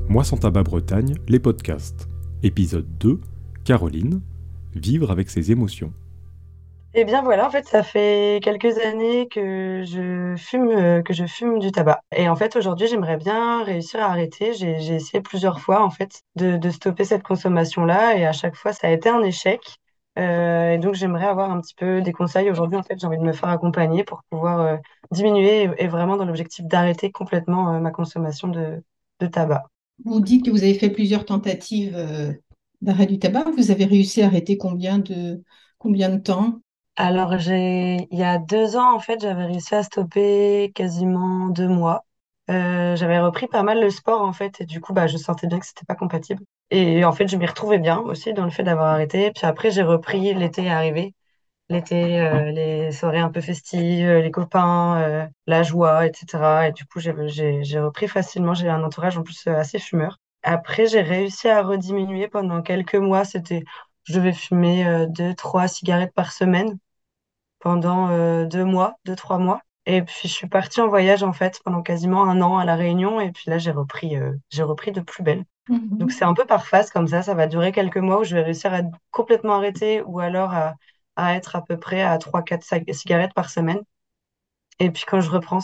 Moi sans tabac Bretagne, les podcasts. Épisode 2, Caroline, vivre avec ses émotions. Eh bien voilà, en fait, ça fait quelques années que je fume du tabac. Et en fait, aujourd'hui, j'aimerais bien réussir à arrêter. J'ai essayé plusieurs fois, en fait, de stopper cette consommation-là. Et à chaque fois, ça a été un échec. Et donc, j'aimerais avoir un petit peu des conseils. Aujourd'hui, en fait, j'ai envie de me faire accompagner pour pouvoir diminuer et vraiment dans l'objectif d'arrêter complètement ma consommation de tabac. Vous dites que vous avez fait plusieurs tentatives d'arrêt du tabac. Vous avez réussi à arrêter combien de temps? Alors, il y a 2 ans, en fait, j'avais réussi à stopper quasiment 2 mois. J'avais repris pas mal le sport, en fait, et du coup, bah, je sentais bien que c'était pas compatible. Et en fait, je m'y retrouvais bien aussi dans le fait d'avoir arrêté. Puis après, j'ai repris, l'été est arrivé. L'été, les soirées un peu festives, les copains, la joie, etc. Et du coup, j'ai repris facilement. J'ai un entourage en plus assez fumeur. Après, j'ai réussi à rediminuer pendant quelques mois. Je devais fumer 2, 3 cigarettes par semaine pendant 2 mois, 2, 3 mois. Et puis je suis partie en voyage en fait pendant quasiment un an à La Réunion. Et puis là j'ai repris de plus belle. Donc Mhm. c'est un peu par phase comme ça. Ça va durer quelques mois où je vais réussir à complètement arrêter ou alors à être à peu près à 3, 4 cigarettes par semaine. Et puis quand je reprends,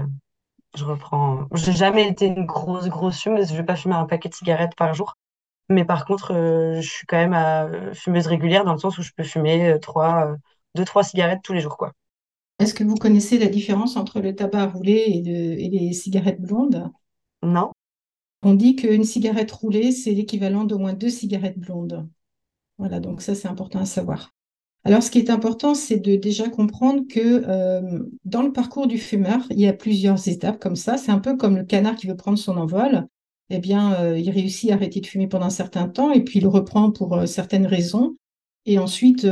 je reprends. J'ai jamais été une grosse fumeuse. Je vais pas fumer un paquet de cigarettes par jour. Mais par contre, je suis quand même fumeuse régulière dans le sens où je peux fumer 2, 3 cigarettes tous les jours, quoi. Est-ce que vous connaissez la différence entre le tabac roulé et les cigarettes blondes? Non? On dit qu'une cigarette roulée, c'est l'équivalent d'au moins deux cigarettes blondes. Voilà, donc ça, c'est important à savoir. Alors, ce qui est important, c'est de déjà comprendre que dans le parcours du fumeur, il y a plusieurs étapes comme ça. C'est un peu comme le canard qui veut prendre son envol. Eh bien, il réussit à arrêter de fumer pendant un certain temps et puis il reprend pour certaines raisons. Et ensuite,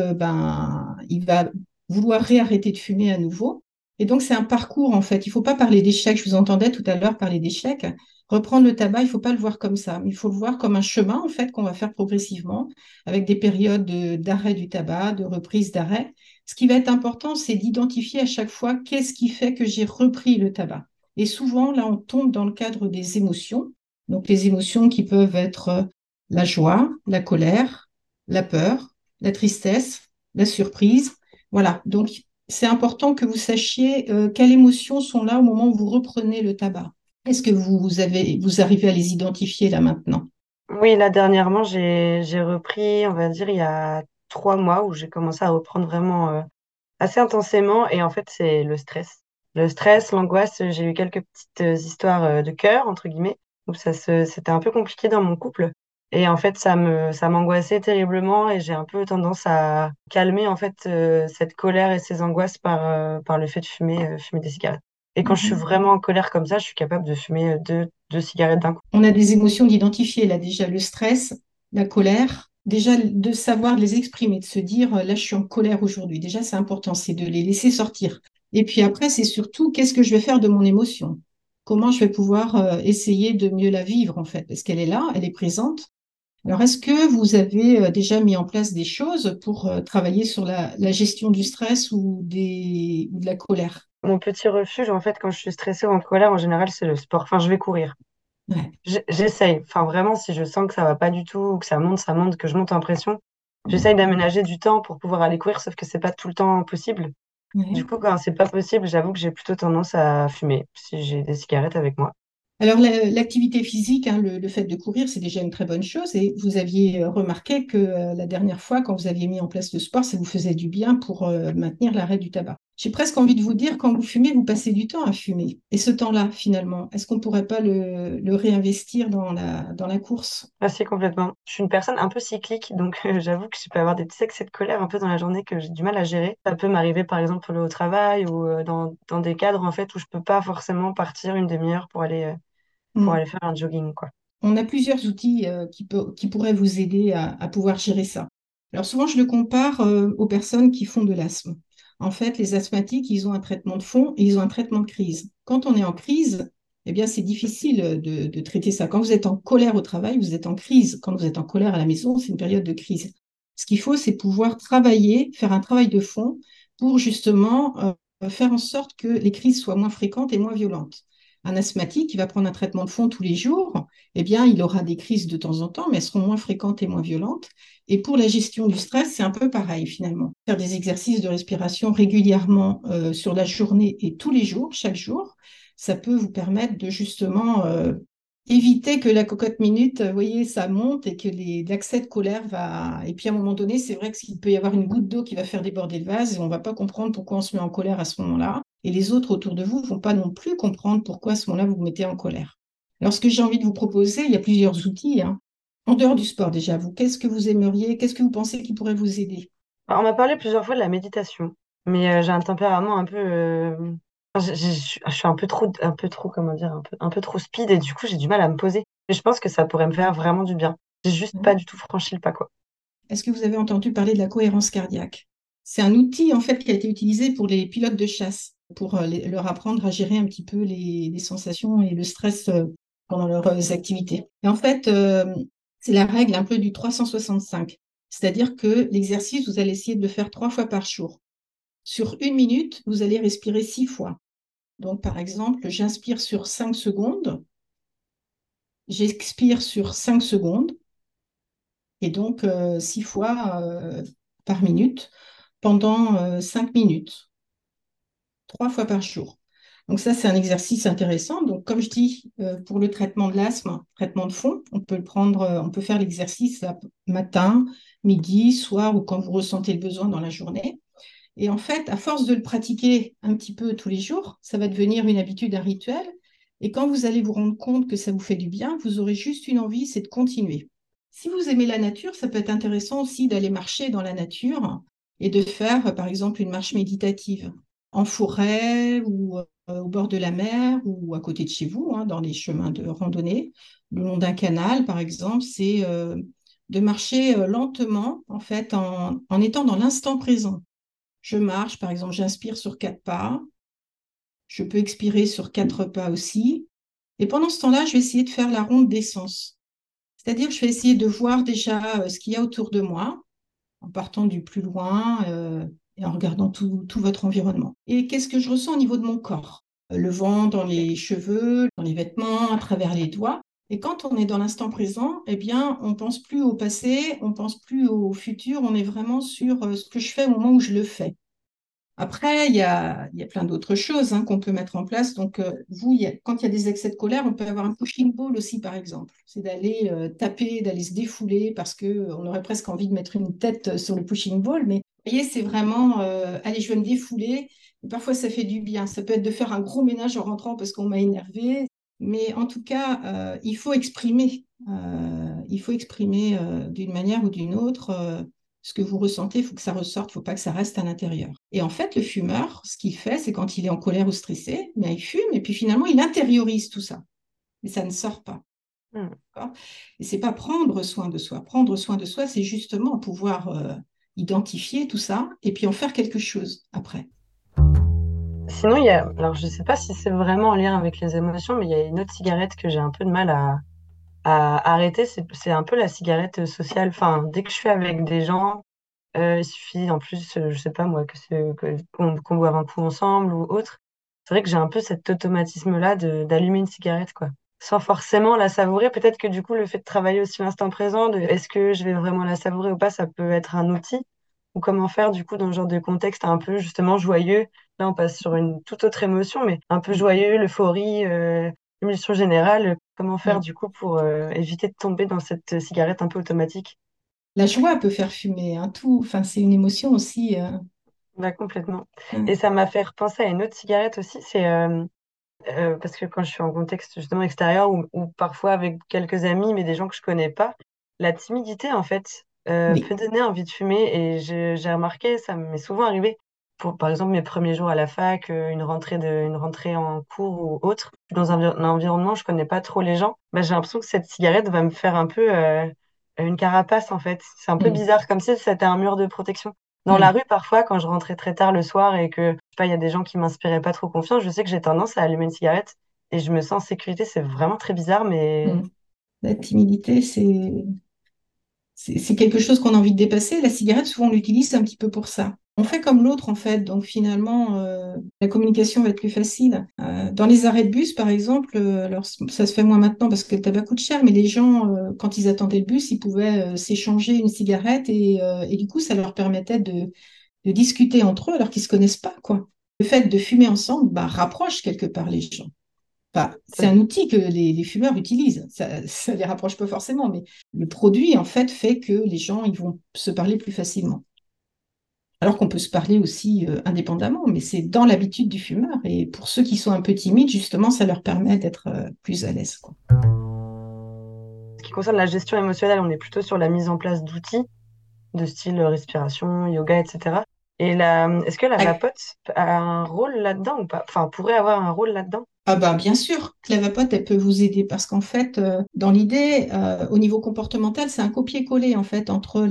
il va vouloir réarrêter de fumer à nouveau. Et donc, c'est un parcours, en fait. Il ne faut pas parler d'échec. Je vous entendais tout à l'heure parler d'échec. Reprendre le tabac, il ne faut pas le voir comme ça. Il faut le voir comme un chemin, en fait, qu'on va faire progressivement avec des périodes d'arrêt du tabac, de reprise d'arrêt. Ce qui va être important, c'est d'identifier à chaque fois qu'est-ce qui fait que j'ai repris le tabac. Et souvent, là, on tombe dans le cadre des émotions. Donc, les émotions qui peuvent être la joie, la colère, la peur, la tristesse, la surprise. Voilà. Donc, c'est important que vous sachiez quelles émotions sont là au moment où vous reprenez le tabac. Est-ce que vous arrivez à les identifier là maintenant? Oui, là, dernièrement, j'ai repris, on va dire, il y a 3 mois où j'ai commencé à reprendre vraiment assez intensément. Et en fait, c'est le stress. Le stress, l'angoisse, j'ai eu quelques petites histoires de cœur, entre guillemets, où c'était un peu compliqué dans mon couple. Et en fait, ça m'angoissait terriblement et j'ai un peu tendance à calmer, en fait, cette colère et ces angoisses par le fait de fumer des cigarettes. Et quand je suis Mhm. vraiment en colère comme ça, je suis capable de fumer 2 cigarettes d'un coup. On a des émotions d'identifier là déjà le stress, la colère, déjà de savoir les exprimer, de se dire là je suis en colère aujourd'hui. Déjà c'est important, c'est de les laisser sortir. Et puis après c'est surtout qu'est-ce que je vais faire de mon émotion? Comment je vais pouvoir essayer de mieux la vivre en fait? Parce qu'elle est là, elle est présente. Alors est-ce que vous avez déjà mis en place des choses pour travailler sur la gestion du stress ou de la colère? Mon petit refuge, en fait, quand je suis stressée ou en colère, en général, c'est le sport. Enfin, je vais courir. Ouais. J'essaye. Enfin, vraiment, si je sens que ça va pas du tout, ou que ça monte, que je monte en pression, j'essaye d'aménager du temps pour pouvoir aller courir, sauf que c'est pas tout le temps possible. Du Ouais. coup, quand c'est pas possible, j'avoue que j'ai plutôt tendance à fumer si j'ai des cigarettes avec moi. Alors, l'activité physique, hein, le fait de courir, c'est déjà une très bonne chose. Et vous aviez remarqué que la dernière fois, quand vous aviez mis en place le sport, ça vous faisait du bien pour maintenir l'arrêt du tabac. J'ai presque envie de vous dire, quand vous fumez, vous passez du temps à fumer. Et ce temps-là, finalement, est-ce qu'on ne pourrait pas le réinvestir dans la course? Assez complètement. Je suis une personne un peu cyclique, donc j'avoue que je peux avoir des petits excès de colère un peu dans la journée que j'ai du mal à gérer. Ça peut m'arriver par exemple au travail ou dans des cadres en fait où je peux pas forcément partir une demi-heure pour Hmm. aller faire un jogging, quoi. On a plusieurs outils qui pourraient vous aider à pouvoir gérer ça. Alors souvent, je le compare aux personnes qui font de l'asthme. En fait, les asthmatiques, ils ont un traitement de fond et ils ont un traitement de crise. Quand on est en crise, eh bien, c'est difficile de traiter ça. Quand vous êtes en colère au travail, vous êtes en crise. Quand vous êtes en colère à la maison, c'est une période de crise. Ce qu'il faut, c'est pouvoir travailler, faire un travail de fond pour justement faire en sorte que les crises soient moins fréquentes et moins violentes. Un asthmatique qui va prendre un traitement de fond tous les jours, eh bien, il aura des crises de temps en temps, mais elles seront moins fréquentes et moins violentes. Et pour la gestion du stress, c'est un peu pareil finalement. Faire des exercices de respiration régulièrement sur la journée et tous les jours, chaque jour, ça peut vous permettre de justement éviter que la cocotte minute, vous voyez, ça monte et que l'accès de colère va. Et puis à un moment donné, c'est vrai qu'il peut y avoir une goutte d'eau qui va faire déborder le vase et on ne va pas comprendre pourquoi on se met en colère à ce moment-là. Et les autres autour de vous ne vont pas non plus comprendre pourquoi à ce moment-là vous vous mettez en colère. Alors, ce que j'ai envie de vous proposer, il y a plusieurs outils, hein. En dehors du sport, déjà, vous, qu'est-ce que vous aimeriez, qu'est-ce que vous pensez qui pourrait vous aider? Alors, on m'a parlé plusieurs fois de la méditation, mais j'ai un tempérament un peu. Enfin, je suis un peu trop, comment dire, un peu trop speed et du coup, j'ai du mal à me poser. Et je pense que ça pourrait me faire vraiment du bien. J'ai juste pas du tout franchi le pas, quoi. Est-ce que vous avez entendu parler de la cohérence cardiaque? C'est un outil en fait qui a été utilisé pour les pilotes de chasse, pour leur apprendre à gérer un petit peu les sensations et le stress pendant leurs activités. Et en fait, c'est la règle un peu du 365. C'est-à-dire que l'exercice, vous allez essayer de le faire 3 fois par jour. Sur 1 minute, vous allez respirer 6 fois. Donc, par exemple, j'inspire sur 5 secondes, j'expire sur 5 secondes, et donc 6 fois par minute pendant 5 minutes, 3 fois par jour. Donc ça, c'est un exercice intéressant. Donc comme je dis, pour le traitement de l'asthme, traitement de fond, on peut le prendre, on peut faire l'exercice matin, midi, soir ou quand vous ressentez le besoin dans la journée. Et en fait, à force de le pratiquer un petit peu tous les jours, ça va devenir une habitude, un rituel. Et quand vous allez vous rendre compte que ça vous fait du bien, vous aurez juste une envie, c'est de continuer. Si vous aimez la nature, ça peut être intéressant aussi d'aller marcher dans la nature et de faire, par exemple, une marche méditative en forêt ou au bord de la mer ou à côté de chez vous, hein, dans les chemins de randonnée, le long d'un canal, par exemple, c'est de marcher lentement, en fait, en étant dans l'instant présent. Je marche, par exemple, j'inspire sur 4 pas, je peux expirer sur 4 pas aussi. Et pendant ce temps-là, je vais essayer de faire la ronde des sens. C'est-à-dire, je vais essayer de voir déjà ce qu'il y a autour de moi, en partant du plus loin et en regardant tout votre environnement. Et qu'est-ce que je ressens au niveau de mon corps? Le vent dans les cheveux, dans les vêtements, à travers les doigts. Et quand on est dans l'instant présent, eh bien, on ne pense plus au passé, on ne pense plus au futur, on est vraiment sur ce que je fais au moment où je le fais. Après, il y a plein d'autres choses qu'on peut mettre en place. Donc, vous, quand il y a des excès de colère, on peut avoir un pushing ball aussi, par exemple. C'est d'aller taper, d'aller se défouler parce qu'on aurait presque envie de mettre une tête sur le pushing ball. Mais vous voyez, c'est vraiment, allez, je vais me défouler. Et parfois, ça fait du bien. Ça peut être de faire un gros ménage en rentrant parce qu'on m'a énervé. Mais en tout cas, il faut exprimer. Il faut exprimer d'une manière ou d'une autre. Ce que vous ressentez, il faut que ça ressorte, il ne faut pas que ça reste à l'intérieur. Et en fait, le fumeur, ce qu'il fait, c'est quand il est en colère ou stressé, il fume et puis finalement, il intériorise tout ça. Mais ça ne sort pas. Hmm. Et c'est pas prendre soin de soi. Prendre soin de soi, c'est justement pouvoir identifier tout ça et puis en faire quelque chose après. Sinon, il y a, alors je sais pas si c'est vraiment en lien avec les émotions, mais il y a une autre cigarette que j'ai un peu de mal à arrêter. C'est un peu la cigarette sociale. Enfin, dès que je suis avec des gens, il suffit en plus, je sais pas moi, qu'on boive un coup ensemble ou autre. C'est vrai que j'ai un peu cet automatisme-là d'allumer une cigarette, quoi. Sans forcément la savourer. Peut-être que du coup, le fait de travailler aussi l'instant présent, de est-ce que je vais vraiment la savourer ou pas, ça peut être un outil. Ou comment faire, du coup, dans ce genre de contexte un peu justement joyeux. Là, on passe sur une toute autre émotion, mais un peu joyeux, l'euphorie, l'émotion générale. Comment faire, Mm. du coup, pour éviter de tomber dans cette cigarette un peu automatique? La joie peut faire fumer, tout. Enfin, c'est une émotion aussi. Bah, complètement. Et ça m'a fait repenser à une autre cigarette aussi, c'est parce que quand je suis en contexte justement extérieur ou parfois avec quelques amis, mais des gens que je connais pas, la timidité en fait Oui. peut donner envie de fumer et j'ai remarqué, ça m'est souvent arrivé pour par exemple mes premiers jours à la fac, une rentrée en cours ou autre, dans un environnement où je connais pas trop les gens, bah, j'ai l'impression que cette cigarette va me faire un peu une carapace en fait. C'est un peu Mm. bizarre, comme si c'était un mur de protection. Dans la Mm. rue, parfois, quand je rentrais très tard le soir et que, je sais pas, il y a des gens qui m'inspiraient pas trop confiance, je sais que j'ai tendance à allumer une cigarette et je me sens en sécurité. C'est vraiment très bizarre, mais Mm. La timidité, c'est quelque chose qu'on a envie de dépasser. La cigarette, souvent, on l'utilise un petit peu pour ça. On fait comme l'autre, en fait. Donc, finalement, la communication va être plus facile. Dans les arrêts de bus, par exemple, alors ça se fait moins maintenant parce que le tabac coûte cher, mais les gens, quand ils attendaient le bus, ils pouvaient s'échanger une cigarette et du coup, ça leur permettait de discuter entre eux alors qu'ils ne se connaissent pas, quoi. Le fait de fumer ensemble, bah, rapproche quelque part les gens. Enfin, c'est un outil que les fumeurs utilisent. Ça les rapproche pas forcément, mais le produit, en fait que les gens, ils vont se parler plus facilement. Alors qu'on peut se parler aussi indépendamment, mais c'est dans l'habitude du fumeur. Et pour ceux qui sont un peu timides, justement, ça leur permet d'être plus à l'aise, quoi. Ce qui concerne la gestion émotionnelle, on est plutôt sur la mise en place d'outils de style respiration, yoga, etc. Est-ce que la Ah, vapote a un rôle là-dedans ou pas? Enfin, pourrait avoir un rôle là-dedans? ah bah, bien sûr, que la vapote, elle peut vous aider parce qu'en fait, dans l'idée, au niveau comportemental, c'est un copier-coller en fait entre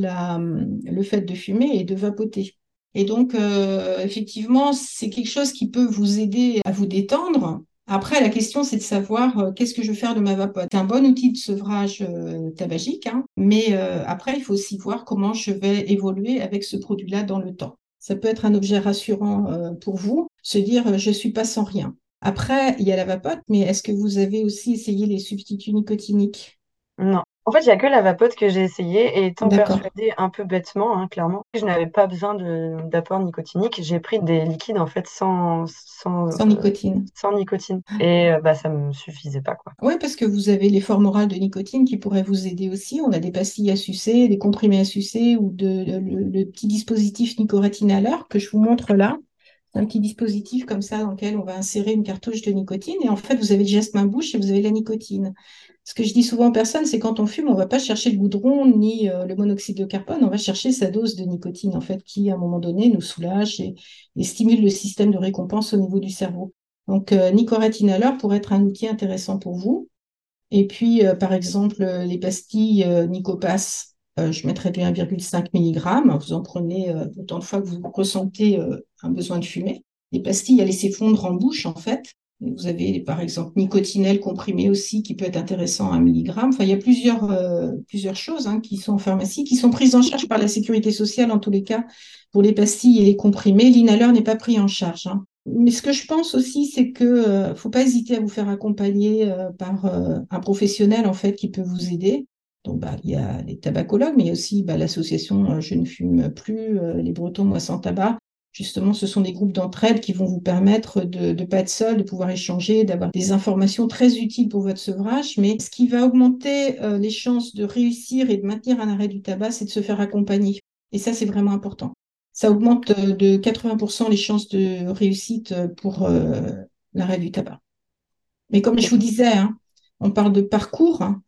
le fait de fumer et de vapoter. Et donc, effectivement, c'est quelque chose qui peut vous aider à vous détendre. Après, la question, c'est de savoir qu'est-ce que je veux faire de ma vapote. C'est un bon outil de sevrage tabagique, hein, mais après, il faut aussi voir comment je vais évoluer avec ce produit-là dans le temps. Ça peut être un objet rassurant pour vous, se dire je suis pas sans rien. Après, il y a la vapote, mais est-ce que vous avez aussi essayé les substituts nicotiniques? Non. En fait, il n'y a que la vapote que j'ai essayée et étant D'accord, persuadée un peu bêtement, hein, clairement, que je n'avais pas besoin d'apport nicotinique. J'ai pris des liquides en fait sans nicotine. sans nicotine. Et bah, ça me suffisait pas, quoi. Oui, parce que vous avez les formes orales de nicotine qui pourraient vous aider aussi. On a des pastilles à sucer, des comprimés à sucer ou le petit dispositif Nicoretine à l'heure que je vous montre là. C'est un petit dispositif comme ça dans lequel on va insérer une cartouche de nicotine et en fait, vous avez le geste main-bouche et vous avez la nicotine. Ce que je dis souvent aux personnes, c'est quand on fume, on ne va pas chercher le goudron ni le monoxyde de carbone, on va chercher sa dose de nicotine en fait qui, à un moment donné, nous soulage et stimule le système de récompense au niveau du cerveau. Donc, Nicorette Inhaler pourrait être un outil intéressant pour vous. Et puis, par exemple, les pastilles Nicopass, je mettrais du 1,5 mg. Vous en prenez autant de fois que vous ressentez un besoin de fumer. Les pastilles à laisser fondre en bouche, en fait. Et vous avez, par exemple, Nicotinell comprimé aussi, qui peut être intéressant à 1 mg. Enfin, il y a plusieurs choses hein, qui sont en pharmacie, qui sont prises en charge par la sécurité sociale, en tous les cas, pour les pastilles et les comprimés. L'inhaler n'est pas pris en charge, hein. Mais ce que je pense aussi, c'est que faut pas hésiter à vous faire accompagner par un professionnel en fait qui peut vous aider. Donc bah, il y a les tabacologues, mais il y a aussi bah, l'association Je ne fume plus, les Bretons moi sans tabac. Justement, ce sont des groupes d'entraide qui vont vous permettre de ne pas être seul, de pouvoir échanger, d'avoir des informations très utiles pour votre sevrage. Mais ce qui va augmenter les chances de réussir et de maintenir un arrêt du tabac, c'est de se faire accompagner. Et ça, c'est vraiment important. Ça augmente de 80% les chances de réussite pour l'arrêt du tabac. Mais comme je vous disais, hein, on parle de parcours hein,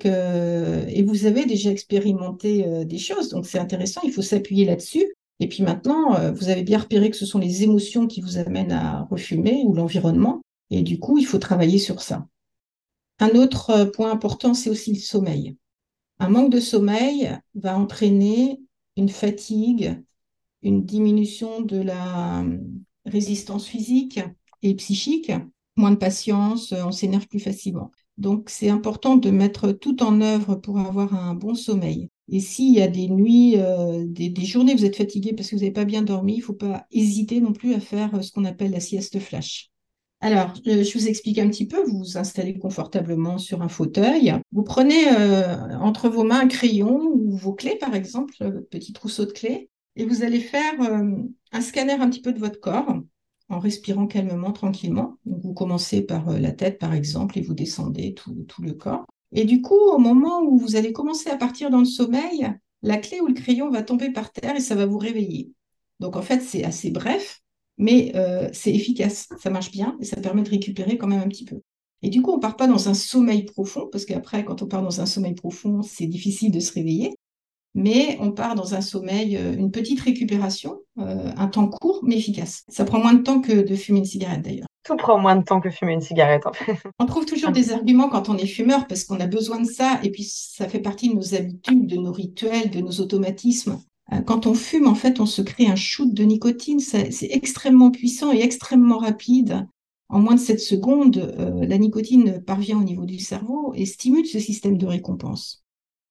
et vous avez déjà expérimenté des choses, donc c'est intéressant, il faut s'appuyer là-dessus. Et puis maintenant, vous avez bien repéré que ce sont les émotions qui vous amènent à refumer ou l'environnement, et du coup, il faut travailler sur ça. Un autre point important, c'est aussi le sommeil. Un manque de sommeil va entraîner une fatigue, une diminution de la résistance physique et psychique, moins de patience, on s'énerve plus facilement. Donc, c'est important de mettre tout en œuvre pour avoir un bon sommeil. Et s'il y a des nuits, des journées, vous êtes fatigué parce que vous n'avez pas bien dormi, il ne faut pas hésiter non plus à faire ce qu'on appelle la sieste flash. Alors, je vous explique un petit peu. Vous vous installez confortablement sur un fauteuil. Vous prenez entre vos mains un crayon ou vos clés, par exemple, votre petit trousseau de clés, et vous allez faire un scanner un petit peu de votre corps en respirant calmement, tranquillement. Donc, vous commencez par la tête, par exemple, et vous descendez tout le corps. Et du coup, au moment où vous allez commencer à partir dans le sommeil, la clé ou le crayon va tomber par terre et ça va vous réveiller. Donc, en fait, c'est assez bref mais c'est efficace, ça marche bien et ça permet de récupérer quand même un petit peu. Et du coup, on ne part pas dans un sommeil profond, parce qu'après, quand on part dans un sommeil profond, c'est difficile de se réveiller, mais on part dans un sommeil, une petite récupération, un temps court, mais efficace. Ça prend moins de temps que de fumer une cigarette d'ailleurs. Tout prend moins de temps que fumer une cigarette, en fait. On trouve toujours des arguments quand on est fumeur, parce qu'on a besoin de ça, et puis ça fait partie de nos habitudes, de nos rituels, de nos automatismes. Quand on fume, en fait, on se crée un shoot de nicotine. C'est extrêmement puissant et extrêmement rapide. En moins de 7 secondes, la nicotine parvient au niveau du cerveau et stimule ce système de récompense.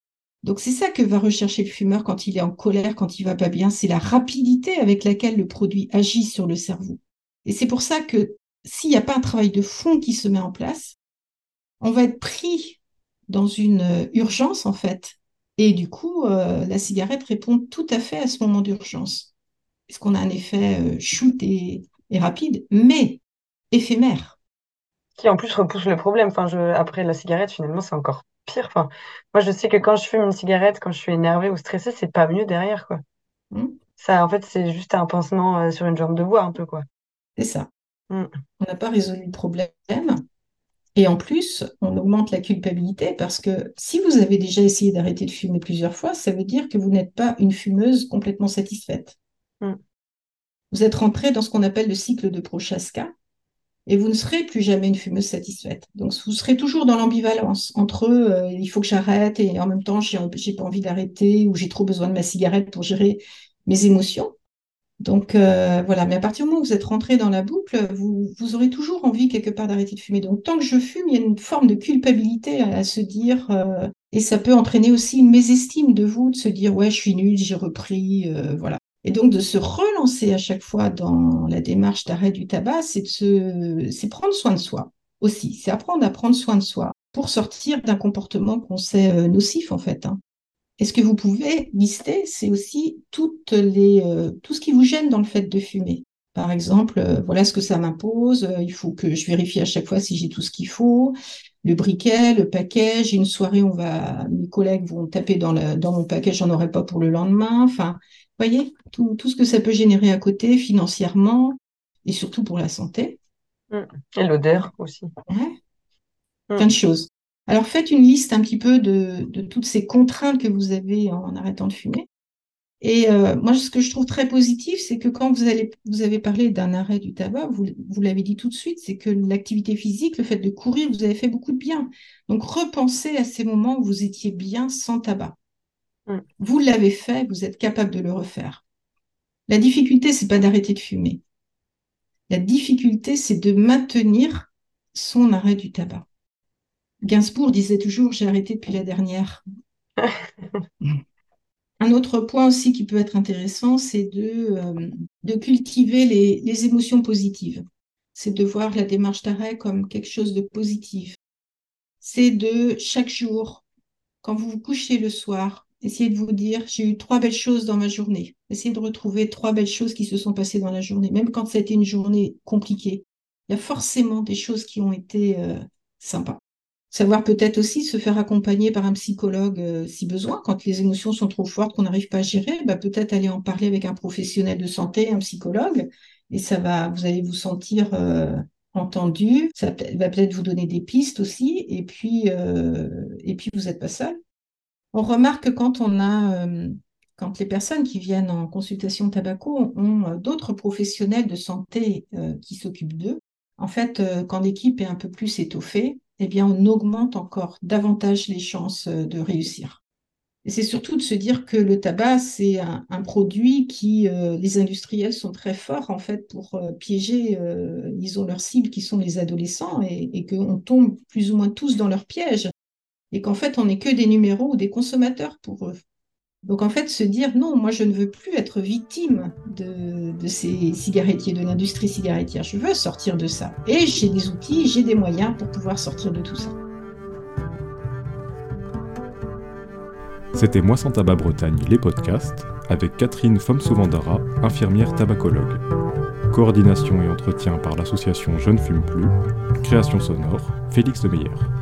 Donc c'est ça que va rechercher le fumeur quand il est en colère, quand il va pas bien, c'est la rapidité avec laquelle le produit agit sur le cerveau. Et c'est pour ça que s'il n'y a pas un travail de fond qui se met en place, on va être pris dans une urgence en fait. Et du coup, la cigarette répond tout à fait à ce moment d'urgence. Parce qu'on a un effet shoot et rapide, mais éphémère. Qui en plus repousse le problème. Enfin, après la cigarette, finalement, c'est encore pire. Enfin, moi, je sais que quand je fume une cigarette, quand je suis énervée ou stressée, c'est pas mieux derrière, quoi. Hein. Ça, en fait, c'est juste un pansement sur une jambe de bois, un peu, quoi. C'est ça. Mm. On n'a pas résolu le problème. Et en plus, on augmente la culpabilité parce que si vous avez déjà essayé d'arrêter de fumer plusieurs fois, ça veut dire que vous n'êtes pas une fumeuse complètement satisfaite. Mm. Vous êtes rentré dans ce qu'on appelle le cycle de Prochaska et vous ne serez plus jamais une fumeuse satisfaite. Donc, vous serez toujours dans l'ambivalence entre il faut que j'arrête et en même temps, j'ai pas envie d'arrêter ou j'ai trop besoin de ma cigarette pour gérer mes émotions. Donc voilà, mais à partir du moment où vous êtes rentré dans la boucle, vous aurez toujours envie quelque part d'arrêter de fumer. Donc tant que je fume, il y a une forme de culpabilité à se dire, et ça peut entraîner aussi une mésestime de vous, de se dire ouais, je suis nulle, j'ai repris, voilà. Et donc de se relancer à chaque fois dans la démarche d'arrêt du tabac, c'est prendre soin de soi aussi, c'est apprendre à prendre soin de soi pour sortir d'un comportement qu'on sait nocif en fait, hein. Et ce que vous pouvez lister, c'est aussi tout ce qui vous gêne dans le fait de fumer. Par exemple, voilà ce que ça m'impose, il faut que je vérifie à chaque fois si j'ai tout ce qu'il faut, le briquet, le paquet, j'ai une soirée, mes collègues vont taper dans mon paquet, j'en aurai pas pour le lendemain. Enfin, vous voyez, tout ce que ça peut générer à côté financièrement et surtout pour la santé. Mm. Et l'odeur aussi. Ouais. Plein Mm. de choses. Alors faites une liste un petit peu de toutes ces contraintes que vous avez en arrêtant de fumer. Et moi, ce que je trouve très positif, c'est que quand vous avez parlé d'un arrêt du tabac, vous l'avez dit tout de suite, c'est que l'activité physique, le fait de courir, vous avez fait beaucoup de bien. Donc repensez à ces moments où vous étiez bien sans tabac. Mm. Vous l'avez fait, vous êtes capable de le refaire. La difficulté, c'est pas d'arrêter de fumer. La difficulté, c'est de maintenir son arrêt du tabac. Gainsbourg disait toujours, j'ai arrêté depuis la dernière. Un autre point aussi qui peut être intéressant, c'est de cultiver les émotions positives. C'est de voir la démarche d'arrêt comme quelque chose de positif. C'est de, chaque jour, quand vous vous couchez le soir, essayez de vous dire, j'ai eu 3 belles choses dans ma journée. Essayez de retrouver 3 belles choses qui se sont passées dans la journée, même quand ça a été une journée compliquée. Il y a forcément des choses qui ont été sympas. Savoir peut-être aussi se faire accompagner par un psychologue si besoin, quand les émotions sont trop fortes, qu'on n'arrive pas à gérer, bah, peut-être aller en parler avec un professionnel de santé, un psychologue, et vous allez vous sentir entendu, va peut-être vous donner des pistes aussi, et puis vous n'êtes pas seul. On remarque que quand les personnes qui viennent en consultation tabaco ont d'autres professionnels de santé qui s'occupent d'eux, en fait, quand l'équipe est un peu plus étoffée, eh bien, on augmente encore davantage les chances de réussir. Et c'est surtout de se dire que le tabac, c'est un produit les industriels sont très forts, en fait, pour piéger, ils ont leur cible qui sont les adolescents et qu'on tombe plus ou moins tous dans leur piège. Et qu'en fait, on n'est que des numéros ou des consommateurs pour eux. Donc en fait, se dire non, moi je ne veux plus être victime de ces cigarettiers, de l'industrie cigarettière. Je veux sortir de ça. Et j'ai des outils, j'ai des moyens pour pouvoir sortir de tout ça. C'était Moi sans tabac Bretagne, les podcasts, avec Catherine Fomsouvandara, infirmière tabacologue. Coordination et entretien par l'association Je ne fume plus. Création sonore, Félix de Meyer.